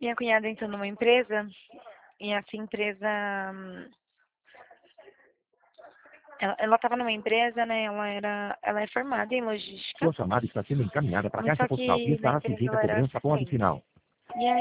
Minha cunhada entrou numa empresa e essa empresa, ela estava numa empresa, né? Ela é formada em logística, Sua chamada está sendo encaminhada para a mas caixa só postal e que na estará empresa sujeita ela a era cobrança após o assistente. sinal. E